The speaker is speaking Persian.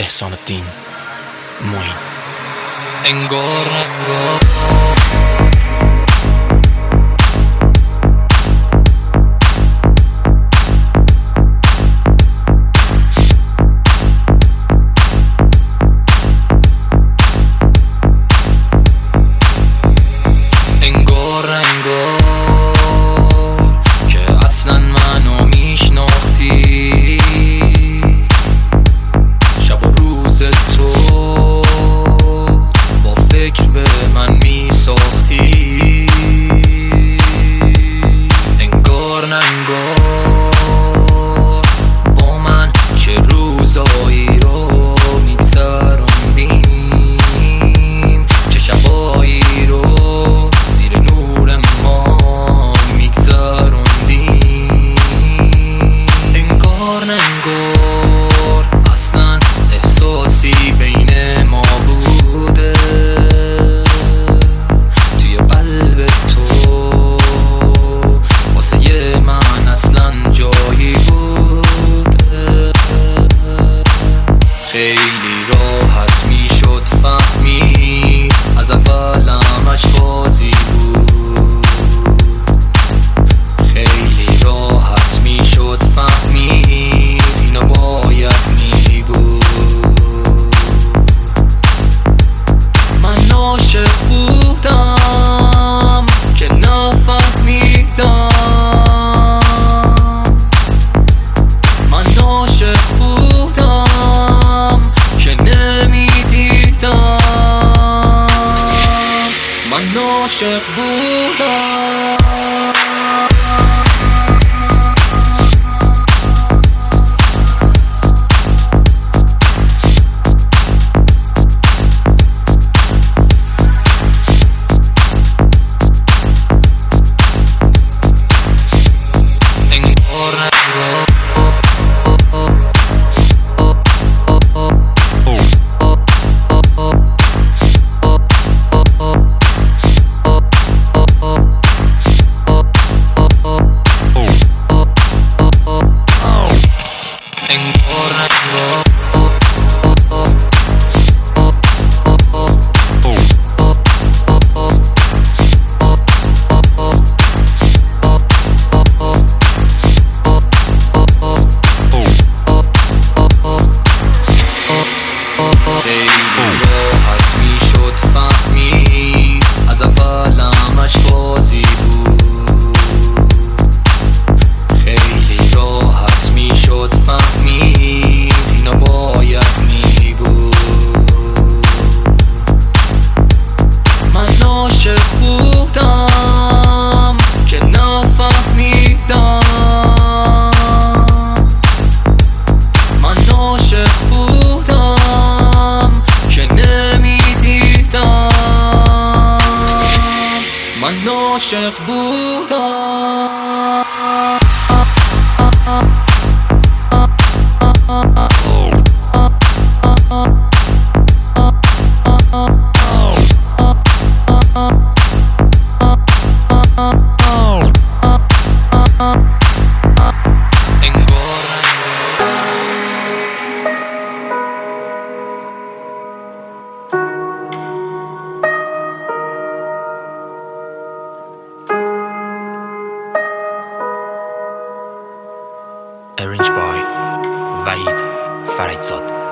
احسان الدین معین. انگار که اصلا منو میشناختی، شب و روز تو با فکر به من میساختی. انگار با من چه روزایی رو میگذروندیم، چه شبایی رو زیر نور ما میگذروندیم. انگار اصلا احساسی بین ما بوده، توی قلب تو واسه من اصلا جایی بوده. خیلی راحت میشد فهمید از اولمش بازی بود، خیلی راحت میشد فهمید اینو باید می بود. من عاشق بودم که نفهمیدم، من عاشق بودم که نمیدیدم، من عاشق بودم. عاشق بودم. Arranged by وحید فرجزاد.